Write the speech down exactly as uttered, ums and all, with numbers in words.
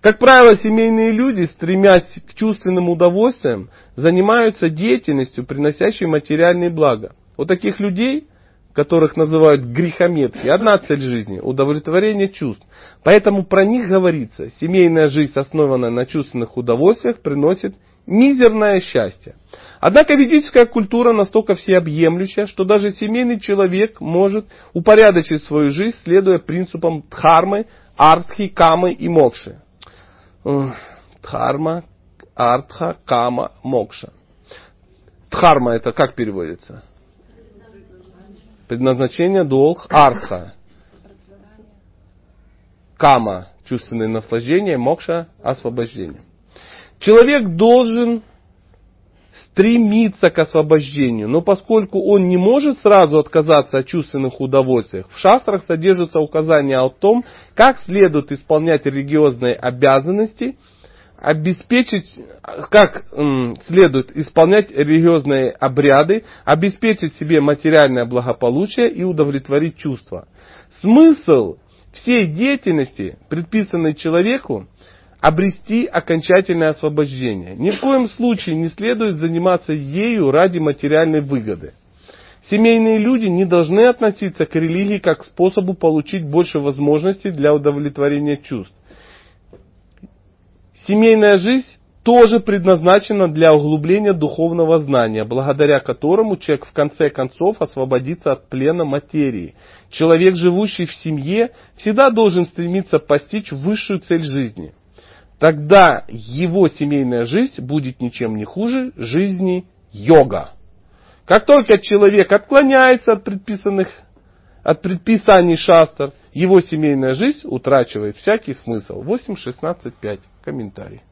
Как правило, семейные люди, стремясь к чувственным удовольствиям, занимаются деятельностью, приносящей материальные блага. У таких людей, которых называют грехометки, одна цель жизни – удовлетворение чувств. Поэтому про них говорится: семейная жизнь, основанная на чувственных удовольствиях, приносит мизерное счастье. Однако ведическая культура настолько всеобъемлющая, что даже семейный человек может упорядочить свою жизнь, следуя принципам дхармы, артхи, камы и мокши. Дхарма, артха, кама, мокша. Дхарма это как переводится? Предназначение, долг, артха. Кама – чувственное наслаждение, мокша – освобождение. Человек должен стремиться к освобождению, но поскольку он не может сразу отказаться от чувственных удовольствиях, в шастрах содержатся указания о том, как следует исполнять религиозные обязанности, обеспечить, как м, следует исполнять религиозные обряды, обеспечить себе материальное благополучие и удовлетворить чувства. Смысл всей деятельности, предписанной человеку, обрести окончательное освобождение. Ни в коем случае не следует заниматься ею ради материальной выгоды. Семейные люди не должны относиться к религии как к способу получить больше возможностей для удовлетворения чувств. Семейная жизнь тоже предназначена для углубления духовного знания, благодаря которому человек в конце концов освободится от плена материи. Человек, живущий в семье, всегда должен стремиться постичь высшую цель жизни. Тогда его семейная жизнь будет ничем не хуже жизни йога. Как только человек отклоняется от предписанных, от предписаний шастр, его семейная жизнь утрачивает всякий смысл. восемь шестнадцать пять. Комментарий.